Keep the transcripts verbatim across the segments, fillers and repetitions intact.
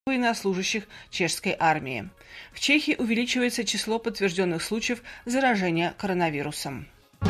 военнослужащих чешской армии. В Чехии увеличивается число подтвержденных случаев заражения коронавирусом.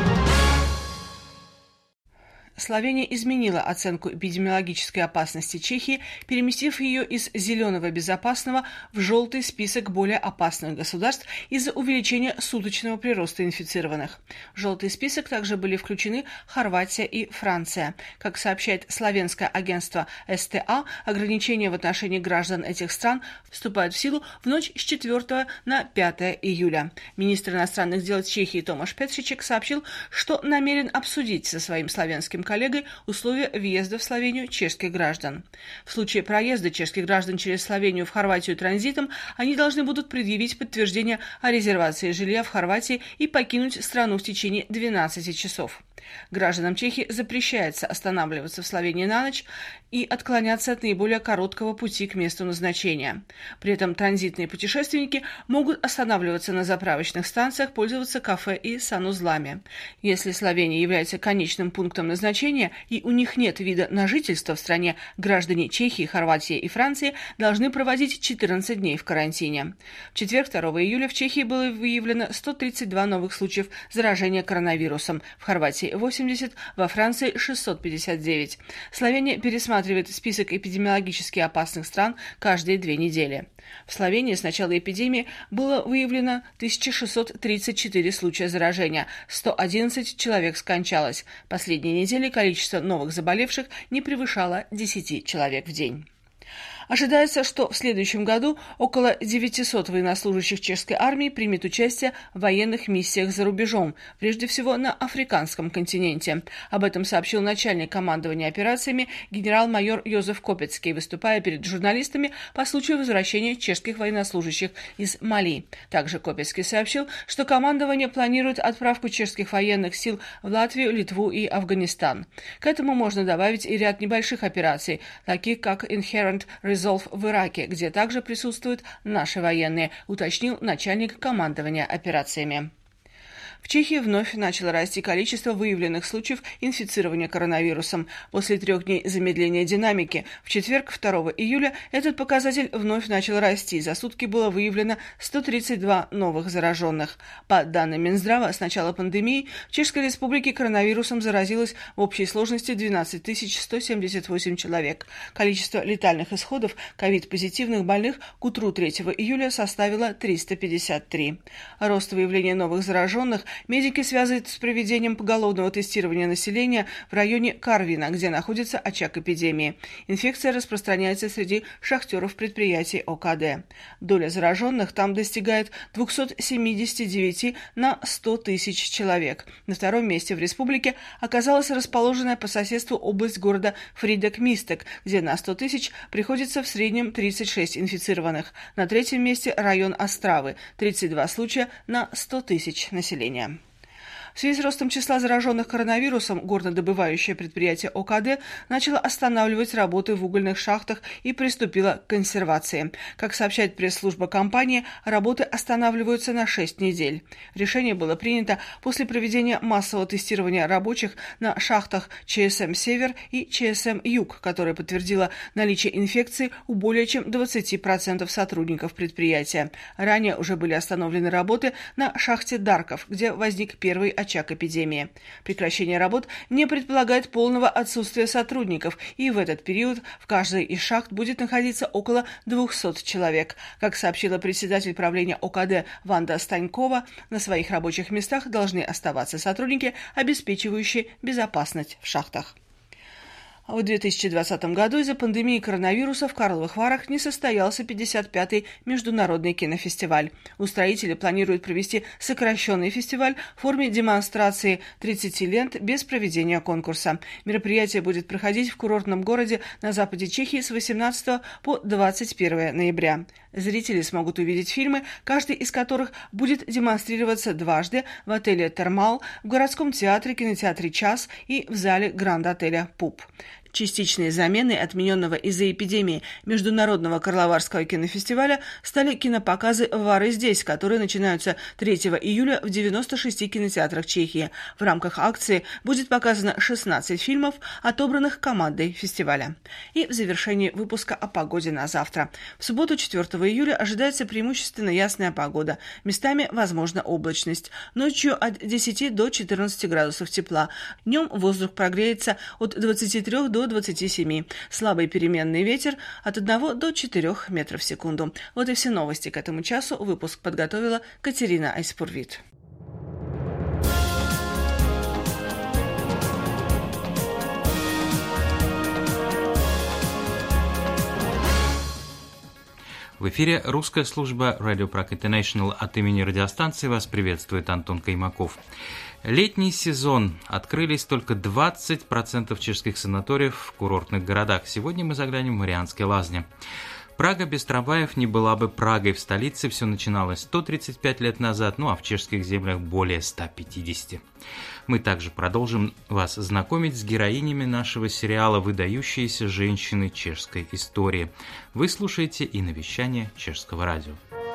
Словения изменила оценку эпидемиологической опасности Чехии, переместив ее из зеленого безопасного в желтый список более опасных государств из-за увеличения суточного прироста инфицированных. В желтый список также были включены Хорватия и Франция. Как сообщает словенское агентство эс тэ а, ограничения в отношении граждан этих стран вступают в силу в ночь с четвёртого на пятое июля. Министр иностранных дел Чехии Томаш Петричек сообщил, что намерен обсудить со своим словенским коллегой условия въезда в Словению чешских граждан. В случае проезда чешских граждан через Словению в Хорватию транзитом, они должны будут предъявить подтверждение о резервации жилья в Хорватии и покинуть страну в течение двенадцати часов. Гражданам Чехии запрещается останавливаться в Словении на ночь и отклоняться от наиболее короткого пути к месту назначения. При этом транзитные путешественники могут останавливаться на заправочных станциях, пользоваться кафе и санузлами. Если Словения является конечным пунктом назначения и у них нет вида на жительство в стране, граждане Чехии, Хорватии и Франции должны проводить четырнадцать дней в карантине. В четверг, второго июля, в Чехии было выявлено сто тридцать два новых случаев заражения коронавирусом, в Хорватии восемьдесят, во Франции шестьсот пятьдесят девять. Словения пересматривает список эпидемиологически опасных стран каждые две недели. В Словении с начала эпидемии было выявлено тысяча шестьсот тридцать четыре случая заражения, сто одиннадцать человек скончалось. Последние недели количество новых заболевших не превышало десяти человек в день. Ожидается, что в следующем году около девятисот военнослужащих чешской армии примет участие в военных миссиях за рубежом, прежде всего на африканском континенте. Об этом сообщил начальник командования операциями генерал-майор Йозеф Копецкий, выступая перед журналистами по случаю возвращения чешских военнослужащих из Мали. Также Копецкий сообщил, что командование планирует отправку чешских военных сил в Латвию, Литву и Афганистан. К этому можно добавить и ряд небольших операций, таких как Inherent Resolve в Ираке, где также присутствуют наши военные, уточнил начальник командования операциями. В Чехии вновь начало расти количество выявленных случаев инфицирования коронавирусом. После трех дней замедления динамики в четверг, второго июля, этот показатель вновь начал расти. За сутки было выявлено сто тридцать два новых зараженных. По данным Минздрава, с начала пандемии в Чешской Республике коронавирусом заразилось в общей сложности двенадцать тысяч сто семьдесят восемь человек. Количество летальных исходов ковид-позитивных больных к утру третьего июля составило триста пятьдесят три. Рост выявления новых зараженных медики связывают с проведением поголовного тестирования населения в районе Карвина, где находится очаг эпидемии. Инфекция распространяется среди шахтеров предприятий о ка дэ. Доля зараженных там достигает двухсот семидесяти девяти на сто тысяч человек. На втором месте в республике оказалась расположенная по соседству область города Фридек-Мистек, где на сто тысяч приходится в среднем тридцать шесть инфицированных. На третьем месте район Остравы – тридцать два случая на сто тысяч населения. В связи с ростом числа зараженных коронавирусом горнодобывающее предприятие о ка дэ начало останавливать работы в угольных шахтах и приступило к консервации. Как сообщает пресс-служба компании, работы останавливаются на шесть недель. Решение было принято после проведения массового тестирования рабочих на шахтах че эс эм «Север» и че эс эм «Юг», которое подтвердило наличие инфекции у более чем двадцати процентов сотрудников предприятия. Ранее уже были остановлены работы на шахте Дарков, где возник первый очаг эпидемии. Прекращение работ не предполагает полного отсутствия сотрудников, и в этот период в каждой из шахт будет находиться около двухсот человек. Как сообщила председатель правления о ка дэ Ванда Станькова, на своих рабочих местах должны оставаться сотрудники, обеспечивающие безопасность в шахтах. В две тысячи двадцатом году из-за пандемии коронавируса в Карловых Варах не состоялся пятьдесят пятый международный кинофестиваль. Устроители планируют провести сокращенный фестиваль в форме демонстрации тридцати лент без проведения конкурса. Мероприятие будет проходить в курортном городе на западе Чехии с восемнадцатого по двадцать первое ноября. Зрители смогут увидеть фильмы, каждый из которых будет демонстрироваться дважды в отеле «Термал», в городском театре, кинотеатре «Час» и в зале гранд-отеля «Пуп». Частичной заменой отмененного из-за эпидемии Международного Карловарского кинофестиваля стали кинопоказы «Вары здесь», которые начинаются третьего июля в девяноста шести кинотеатрах Чехии. В рамках акции будет показано шестнадцать фильмов, отобранных командой фестиваля. И в завершении выпуска о погоде на завтра. В субботу, четвёртого июля, ожидается преимущественно ясная погода. Местами возможна облачность. Ночью от десяти до четырнадцати градусов тепла. Днем воздух прогреется от двадцати трёх до двадцати семи. Слабый переменный ветер от одного до четырёх метров в секунду. Вот и все новости к этому часу. Выпуск подготовила Катерина Айспурвит. В эфире русская служба Radio Prague International. От имени радиостанции вас приветствует Антон Каймаков. Летний сезон. Открылись только двадцать процентов чешских санаториев в курортных городах. Сегодня мы заглянем в Марианские Лазни. Прага без трамваев не была бы Прагой. В столице все начиналось сто тридцать пять лет назад, ну а в чешских землях более ста пятидесяти. Мы также продолжим вас знакомить с героинями нашего сериала «Выдающиеся женщины чешской истории». Вы слушаете и навещание Чешского радио.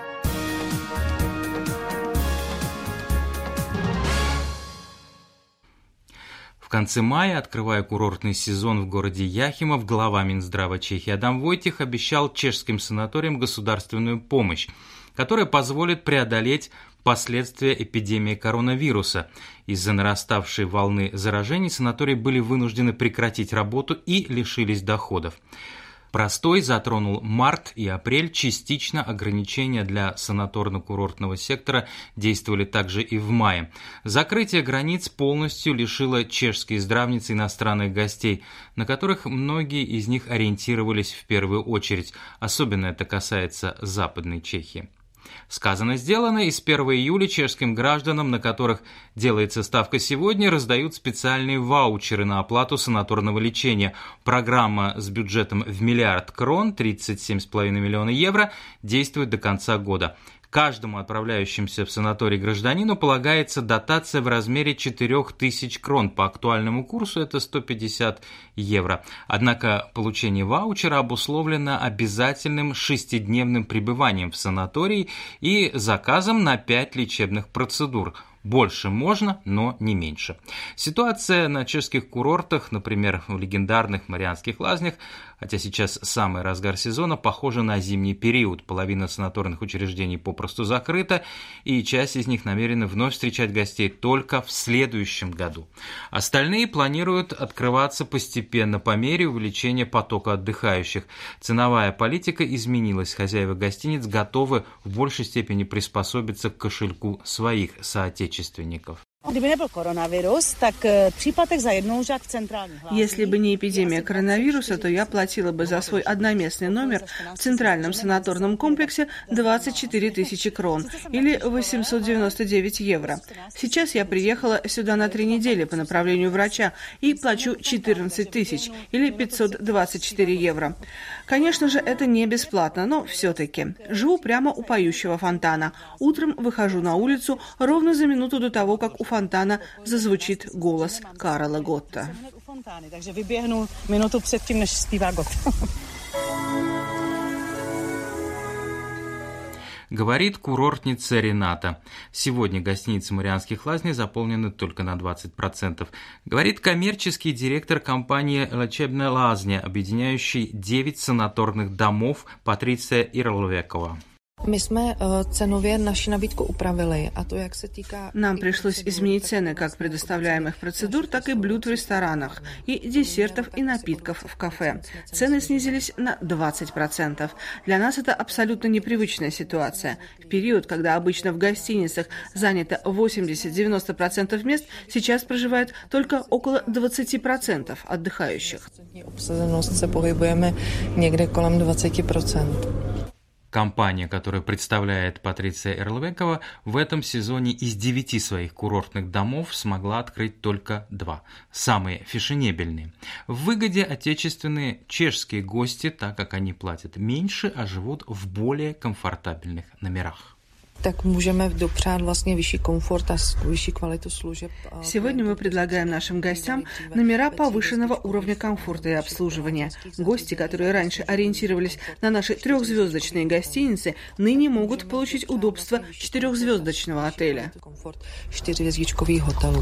В конце мая, открывая курортный сезон в городе Яхимов, глава Минздрава Чехии Адам Войтих обещал чешским санаториям государственную помощь, которая позволит преодолеть последствия эпидемии коронавируса. Из-за нараставшей волны заражений санатории были вынуждены прекратить работу и лишились доходов. Простой затронул март и апрель, частично ограничения для санаторно-курортного сектора действовали также и в мае. Закрытие границ полностью лишило чешские здравницы иностранных гостей, на которых многие из них ориентировались в первую очередь. Особенно это касается Западной Чехии. Сказано, сделано, и с первого июля чешским гражданам, на которых делается ставка сегодня, раздают специальные ваучеры на оплату санаторного лечения. Программа с бюджетом в миллиард крон, тридцать семь целых пять десятых миллиона евро, действует до конца года. Каждому отправляющемуся в санаторий гражданину полагается дотация в размере четырех тысяч крон. По актуальному курсу это сто пятьдесят евро. Однако получение ваучера обусловлено обязательным шестидневным пребыванием в санатории и заказом на пять лечебных процедур. Больше можно, но не меньше. Ситуация на чешских курортах, например, в легендарных Марианских Лазнях, хотя сейчас самый разгар сезона, похожа на зимний период. Половина санаторных учреждений попросту закрыта, и часть из них намерены вновь встречать гостей только в следующем году. Остальные планируют открываться постепенно по мере увеличения потока отдыхающих. Ценовая политика изменилась. Хозяева гостиниц готовы в большей степени приспособиться к кошельку своих соотечественников. Если бы не эпидемия коронавируса, то я платила бы за свой одноместный номер в центральном санаторном комплексе двадцать четыре тысячи крон или восемьсот девяносто девять евро. Сейчас я приехала сюда на три недели по направлению врача и плачу четырнадцать тысяч или пятьсот двадцать четыре евро. Конечно же, это не бесплатно, но все-таки. Живу прямо у поющего фонтана. Утром выхожу на улицу ровно за минуту до того, как у фонтана зазвучит голос Карла Готта. Говорит курортница Рената. Сегодня гостиницы Марианских Лазней заполнены только на двадцать процентов. Говорит коммерческий директор компании «Лечебная Лазня», объединяющей девять санаторных домов, Патриция Ирловекова. My jsme cenově naši nabídku upravili, a to jak se týká... Нам пришлось изменить цены как предоставляемых процедур, так и блюд в ресторанах, и десертов, и напитков в кафе. Цены снизились на двадцать процентов. Для нас это абсолютно непривычная ситуация. В период, когда обычно в гостиницах занято восемьдесят-девяносто процентов мест, сейчас проживает только около двадцать процентов отдыхающих. Обсазеnost se pohybujeme někde kolem двадцать процентов. Компания, которую представляет Патриция Ирловекова, в этом сезоне из девяти своих курортных домов смогла открыть только два, самые фешенебельные. В выгоде отечественные чешские гости, так как они платят меньше, а живут в более комфортабельных номерах. так můžeme dopřát vlastně vyšší komfort a vyšší kvalitu služeb. Сегодня мы предлагаем нашим гостям номера повышенного уровня комфорта и обслуживания. Гости, которые раньше ориентировались на наши трехзвездочные гостиницы, ныне могут получить удобство четырехзвездочного отеля. Čtyřhvězdičkových hotelů.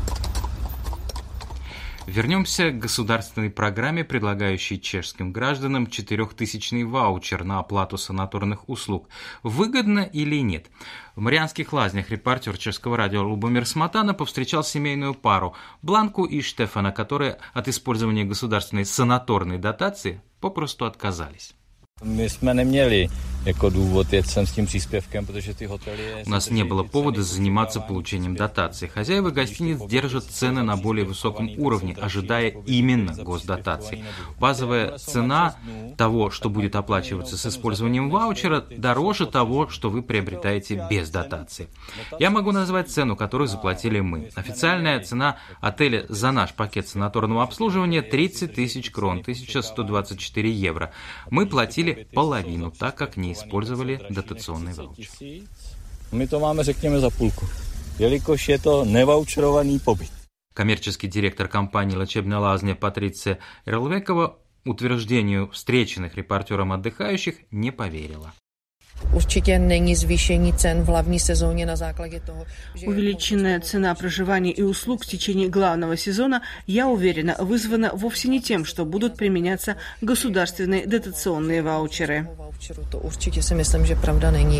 Вернемся к государственной программе, предлагающей чешским гражданам четырехтысячный ваучер на оплату санаторных услуг. Выгодно или нет? В Марианских Лазнях репортер чешского радио Лубомир Сматана повстречал семейную пару Бланку и Штефана, которые от использования государственной санаторной дотации попросту отказались. My jsme neměli jako důvod jet sem s tím příspěvkem, protože ty hotely... У нас не было повода заниматься получением дотации. Хозяева гостиниц держат цены на более высоком уровне, ожидая именно госдотации. Базовая цена того, что будет оплачиваться с использованием ваучера, дороже того, что вы приобретаете без дотации. Я могу назвать цену, которую заплатили мы. Официальная цена отеля за наш пакет санаторного обслуживания тридцать тысяч крон, тысяча сто двадцать четыре евро. Мы платили половину, так как не использовали дотационный ваучер. My to máme, řekněme, za půlku, jelikož je to nevoucherovaný pobyt. Коммерческий директор компании «Лечебная лазня» Патриция Эрлвекова утверждению встреченных репортером отдыхающих не поверила. Určitě není zvýšení cen v hlavní sezóně na základě toho, že... Увеличенная цена проживания и услуг в течение главного сезона, я уверена, вызвана вовсе не тем, что будут применяться государственные дотационные ваучеры. To určitě si myslím, že pravda není.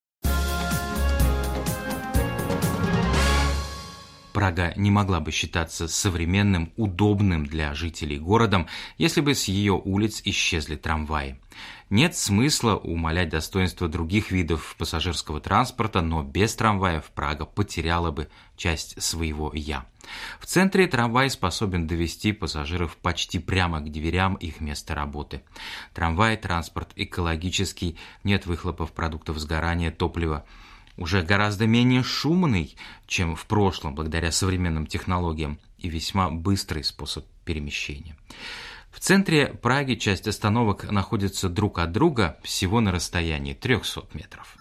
Прага не могла бы считаться современным, удобным для жителей городом, если бы с ее улиц исчезли трамваи. Нет смысла умалять достоинство других видов пассажирского транспорта, но без трамваев Прага потеряла бы часть своего «я». В центре трамвай способен довести пассажиров почти прямо к дверям их места работы. Трамвай – транспорт экологический, нет выхлопов продуктов сгорания, топлива. Уже гораздо менее шумный, чем в прошлом, благодаря современным технологиям, и весьма быстрый способ перемещения. В центре Праги часть остановок находится друг от друга всего на расстоянии трехсот метров.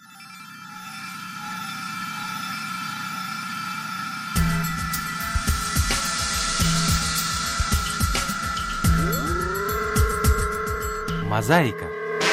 Мозаика.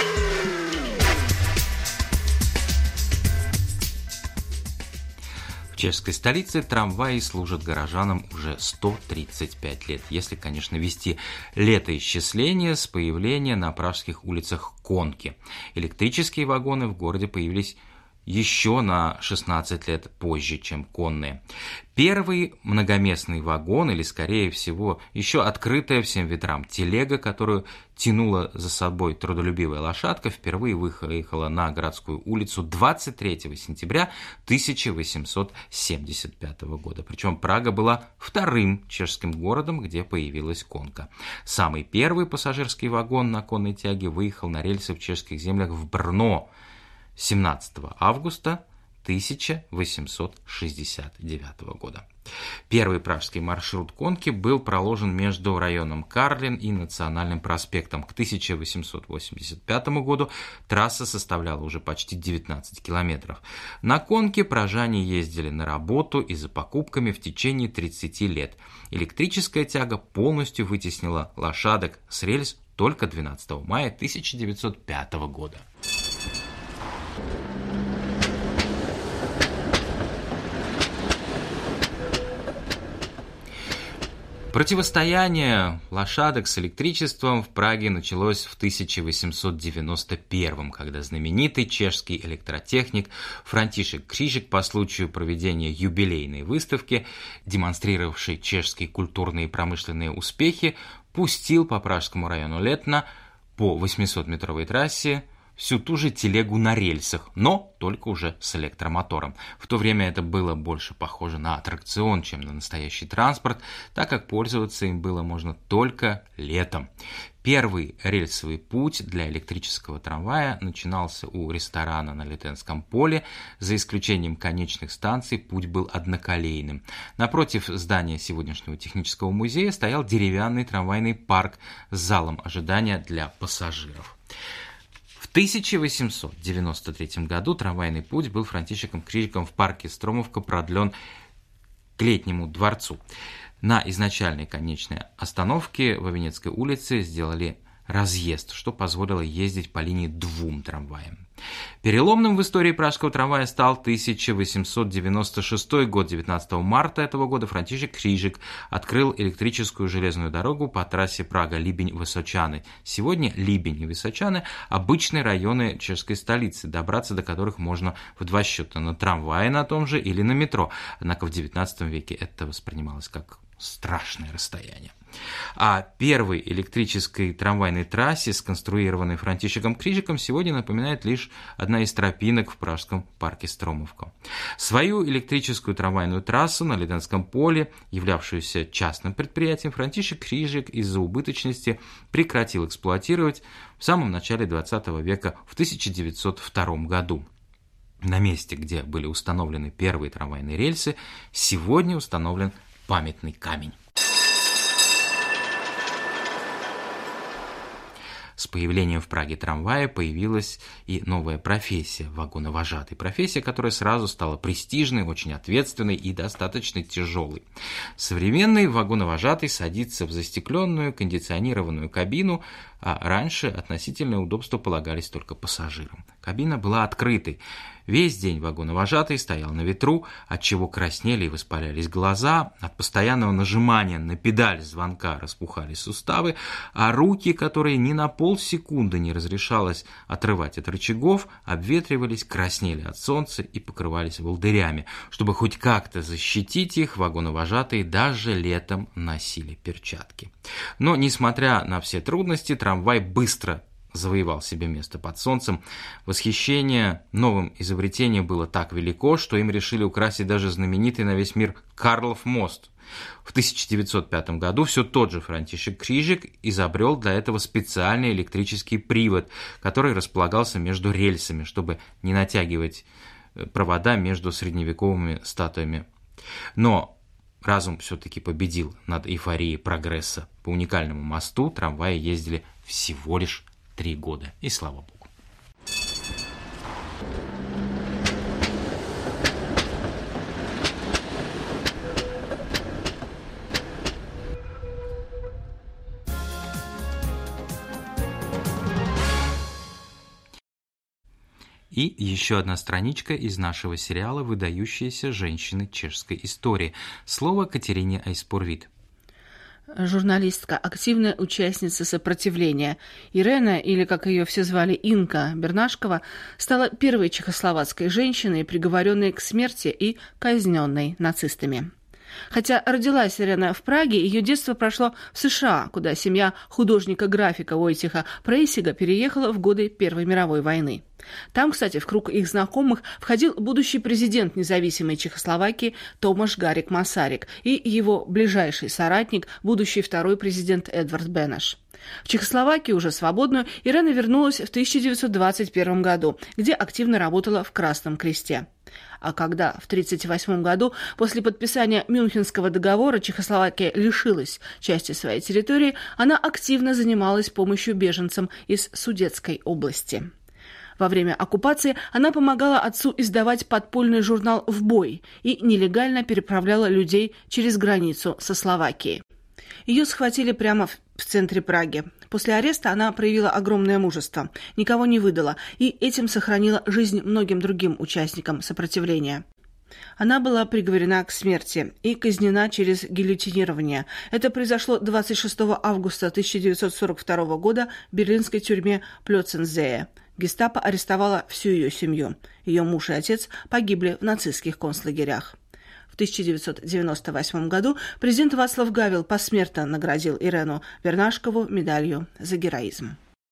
В чешской столице трамваи служат горожанам уже сто тридцать пять лет, если, конечно, вести летоисчисление с появления на пражских улицах конки. Электрические вагоны в городе появились еще на шестнадцать лет позже, чем конные. Первый многоместный вагон, или, скорее всего, еще открытая всем ветрам телега, которую тянула за собой трудолюбивая лошадка, впервые выехала на городскую улицу двадцать третьего сентября тысяча восемьсот семьдесят пятого года. Причем Прага была вторым чешским городом, где появилась конка. Самый первый пассажирский вагон на конной тяге выехал на рельсы в чешских землях в Брно семнадцатого августа тысяча восемьсот шестьдесят девятого года. Первый пражский маршрут конки был проложен между районом Карлин и Национальным проспектом. К тысяча восемьсот восемьдесят пятому году трасса составляла уже почти девятнадцать километров. На конке пражане ездили на работу и за покупками в течение тридцати лет. Электрическая тяга полностью вытеснила лошадок с рельс только двенадцатого мая тысяча девятьсот пятого года. Противостояние лошадок с электричеством в Праге началось в тысяча восемьсот девяносто первом, когда знаменитый чешский электротехник Франтишек Крижик по случаю проведения юбилейной выставки, демонстрировавшей чешские культурные и промышленные успехи, пустил по пражскому району Летна по восьмисотметровой трассе всю ту же телегу на рельсах, но только уже с электромотором. В то время это было больше похоже на аттракцион, чем на настоящий транспорт, так как пользоваться им было можно только летом. Первый рельсовый путь для электрического трамвая начинался у ресторана на Литенском поле. За исключением конечных станций путь был одноколейным. Напротив здания сегодняшнего технического музея стоял деревянный трамвайный парк с залом ожидания для пассажиров. В В тысяча восемьсот девяносто третьем году трамвайный путь был Франтишеком Крижиком в парке Стромовка продлен к Летнему дворцу. На изначальной конечной остановке во Венецкой улице сделали разъезд, что позволило ездить по линии двум трамваям. Переломным в истории пражского трамвая стал тысяча восемьсот девяносто шестой год. девятнадцатого марта этого года Франтишек Крижик открыл электрическую железную дорогу по трассе Прага-Либень-Высочаны. Сегодня Либень и Высочаны – обычные районы чешской столицы, добраться до которых можно в два счета на трамвае на том же или на метро. Однако в девятнадцатом веке это воспринималось как страшное расстояние. О первой электрической трамвайной трассе, сконструированной Франтишеком Крижиком, сегодня напоминает лишь одна из тропинок в пражском парке Стромовка. Свою электрическую трамвайную трассу на Леденском поле, являвшуюся частным предприятием, Франтишек Крижик из-за убыточности прекратил эксплуатировать в самом начале двадцатого века, в тысяча девятьсот втором году. На месте, где были установлены первые трамвайные рельсы, сегодня установлен памятный камень. С появлением в Праге трамвая появилась и новая профессия – вагоновожатый. Профессия, которая сразу стала престижной, очень ответственной и достаточно тяжелой. Современный вагоновожатый садится в застекленную кондиционированную кабину, а раньше относительное удобство полагались только пассажирам. Кабина была открытой. Весь день вагоновожатый стоял на ветру, отчего краснели и воспалялись глаза, от постоянного нажимания на педаль звонка распухались суставы, а руки, которые ни на полсекунды не разрешалось отрывать от рычагов, обветривались, краснели от солнца и покрывались волдырями. Чтобы хоть как-то защитить их, вагоновожатые даже летом носили перчатки. Но, несмотря на все трудности, трамвай быстро завоевал себе место под солнцем. Восхищение новым изобретением было так велико, что им решили украсить даже знаменитый на весь мир Карлов мост. В тысяча девятьсот пятом году все тот же Франтишек Крижик изобрел для этого специальный электрический привод, который располагался между рельсами, чтобы не натягивать провода между средневековыми статуями. Но разум все-таки победил над эйфорией прогресса. По уникальному мосту трамваи ездили всего лишь три года, и слава богу. И еще одна страничка из нашего сериала «Выдающиеся женщины чешской истории». Слово Катерине Айспорвит. Журналистка, активная участница сопротивления. Ирена, или как ее все звали, Инка Бернашкова, стала первой чехословацкой женщиной, приговоренной к смерти и казненной нацистами. Хотя родилась Ирена в Праге, ее детство прошло в США, куда семья художника-графика Войтиха Прейсига переехала в годы Первой мировой войны. Там, кстати, в круг их знакомых входил будущий президент независимой Чехословакии Томаш Гарик Масарик и его ближайший соратник, будущий второй президент Эдвард Бенеш. В Чехословакию, уже свободную, Ирена вернулась в тысяча девятьсот двадцать первом году, где активно работала в Красном Кресте. А когда в тысяча девятьсот тридцать восьмом году после подписания Мюнхенского договора Чехословакия лишилась части своей территории, она активно занималась помощью беженцам из Судетской области. Во время оккупации она помогала отцу издавать подпольный журнал «В бой» и нелегально переправляла людей через границу со Словакией. Ее схватили прямо в центре Праги. После ареста она проявила огромное мужество, никого не выдала и этим сохранила жизнь многим другим участникам сопротивления. Она была приговорена к смерти и казнена через гильотинирование. Это произошло двадцать шестого августа тысяча девятьсот сорок второго года в берлинской тюрьме Плёцензее. Гестапо арестовало всю ее семью. Ее муж и отец погибли в нацистских концлагерях. В тысяча девятьсот девяносто восьмом году президент Вацлав Гавел посмертно наградил Ирену Бернашкову медалью за героизм.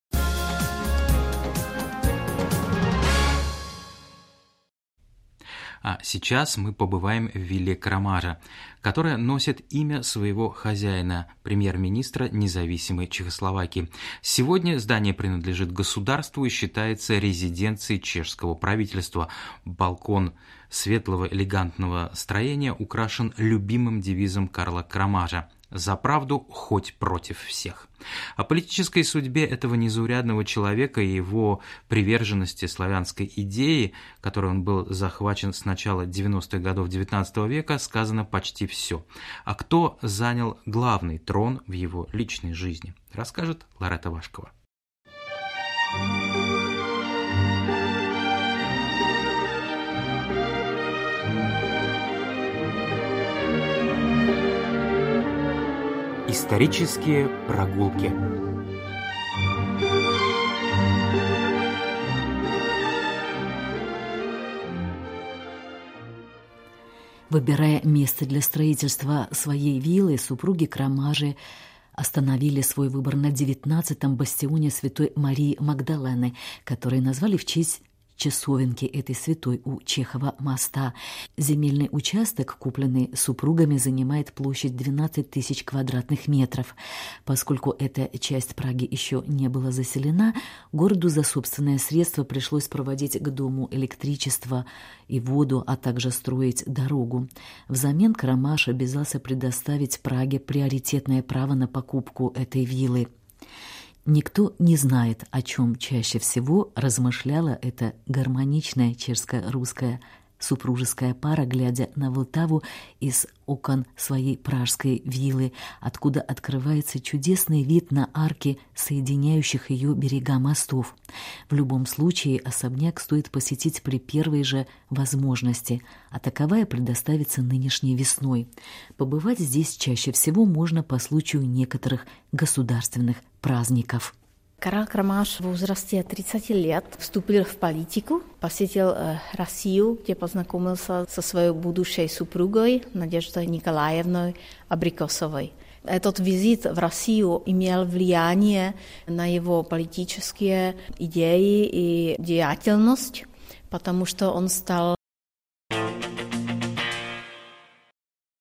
А сейчас мы побываем в вилле Крамажа, которая носит имя своего хозяина, премьер-министра независимой Чехословакии. Сегодня здание принадлежит государству и считается резиденцией чешского правительства. Балкон светлого элегантного строения украшен любимым девизом Карла Крамажа За правду хоть против всех. О политической судьбе этого незаурядного человека и его приверженности славянской идее, которой он был захвачен с начала девяностых годов девятнадцатого века, сказано почти все. А кто занял главный трон в его личной жизни, расскажет Лоретта Вашкова. Исторические прогулки. Выбирая место для строительства своей виллы, супруги Крамажи остановили свой выбор на девятнадцатом бастионе Святой Марии Магдалены, который назвали в честь часовенки этой святой у Чехова моста. Земельный участок, купленный супругами, занимает площадь двенадцать тысяч квадратных метров. Поскольку эта часть Праги еще не была заселена, городу за собственные средства пришлось проводить к дому электричество и воду, а также строить дорогу. Взамен Крамаш обязался предоставить Праге приоритетное право на покупку этой виллы. Никто не знает, о чем чаще всего размышляла эта гармоничная чешско-русская супружеская пара, глядя на Влтаву из окон своей пражской виллы, откуда открывается чудесный вид на арки, соединяющих ее берега мостов. В любом случае особняк стоит посетить при первой же возможности, а таковая предоставится нынешней весной. Побывать здесь чаще всего можно по случаю некоторых государственных праздников. Karel Kramář v возрасте тридцати лет вступил в политику, посетил э, Россию, где познакомился со своей будущей супругой Надеждой Николаевной Абрикосовой. Этот визит в Россию имел влияние на его политические идеи и деятельность, потому что он стал